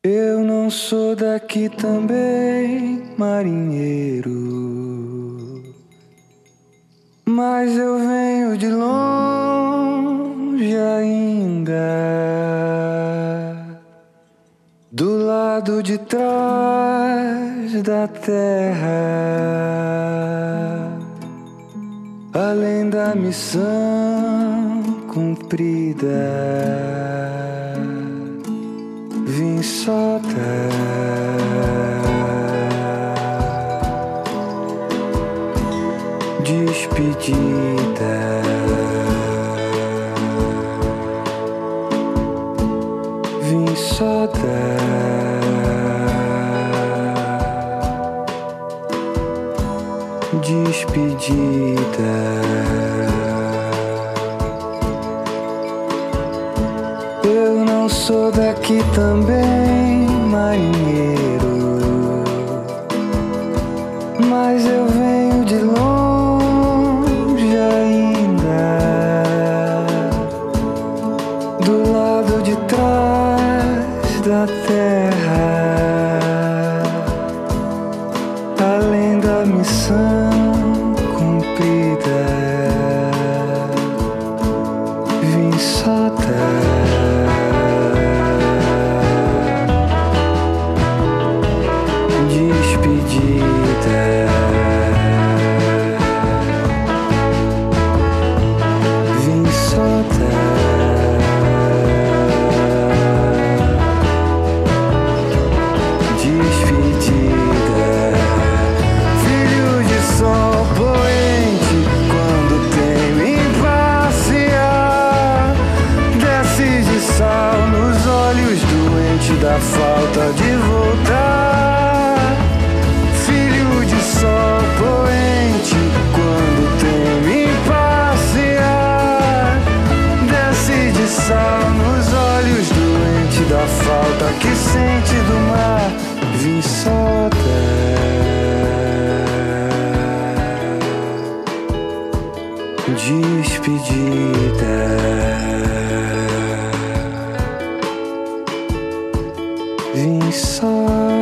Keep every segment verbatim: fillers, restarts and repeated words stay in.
Eu não sou daqui também, marinheiro, mas eu venho de longe ainda, do lado de trás da terra, além da missão cumprida. Vim só dar despedida. Vim só dar despedida. Eu não sou daqui também, marinheiro, mas eu venho de longe ainda, do lado de trás da terra, além da missão cumprida. Vim só dar despedida. Vim só dar despedida. Filho de sol poente, quando teme em passear, desce de sal nos olhos doente da falta de voltar. Filho de sol poente, quando teme em passear, desce de sal nos olhos doente da falta que sente do mar. Vim só dar despedida. Vim só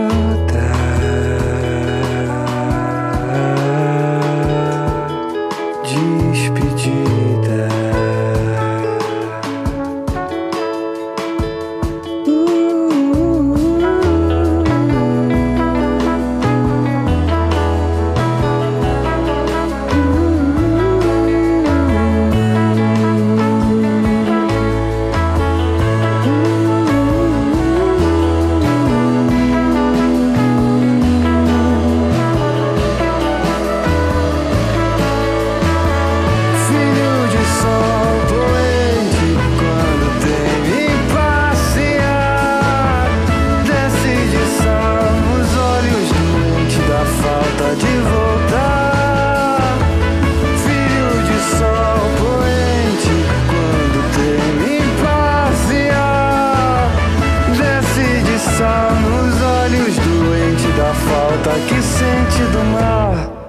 dar despedida. Nos olhos doente da falta que sente do mar.